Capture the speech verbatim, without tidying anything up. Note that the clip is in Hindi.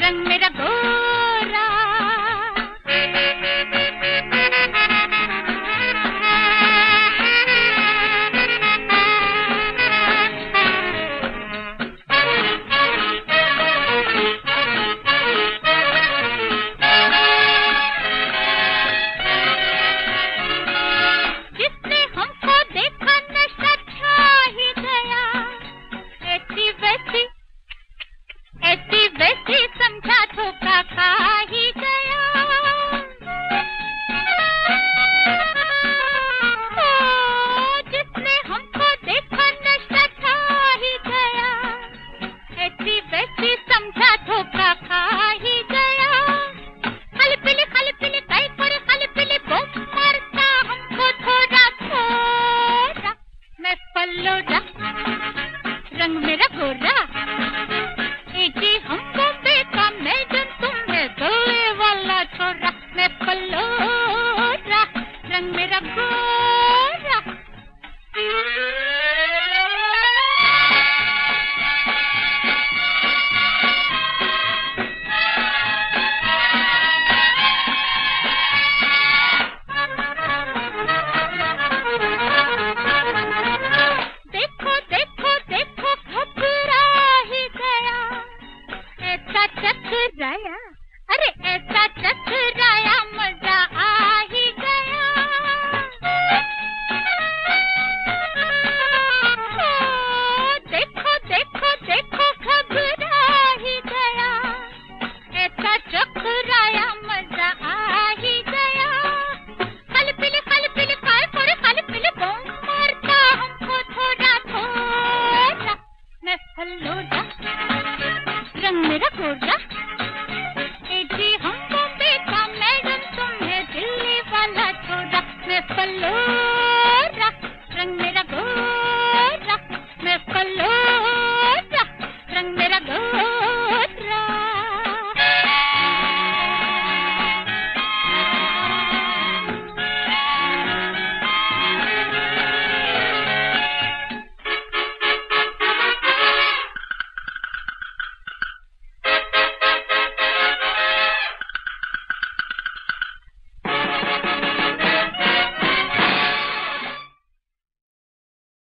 रंग मेरा गोरा। जिसने हमको देखा नशा छा ही गया, ऐसी वैसी ऐसी वैसी समझा धोखा खा ही गया। ओ, जिसने हमको देखा नशा छा ही गया, ऐसी वैसी समझा धोखा खा ही गया। खाली पीली खाली पीली काई करे खाली पीली बम मारता हमको थोड़ा थोड़ा। मैं पल्लोड़ा रंग मेरा गोरा। ए जी हम बॉम्बे का मैडम, तुम है दिल्ली वाला छोरा। मैं पल्लोड़ा रंग मेरा गोरा। देखो देखो देखो घबरा ही गया, ऐसा चकराया, अरे ऐसा चकराया मजा आ ही गया। ओ, देखो देखो देखो घबरा ही गया, ऐसा चकराया मजा आ ही गया। खाली पीली खाली पीली काय करे खाली पीली बम मारता हमको थोड़ा थोड़ा। मैं फल्लोड़ा रंग मेरा गोरा। ए जी हम बॉम्बे का मैडम, तुम है दिल्ली वाला छोरा। मैं फल्लोड़ा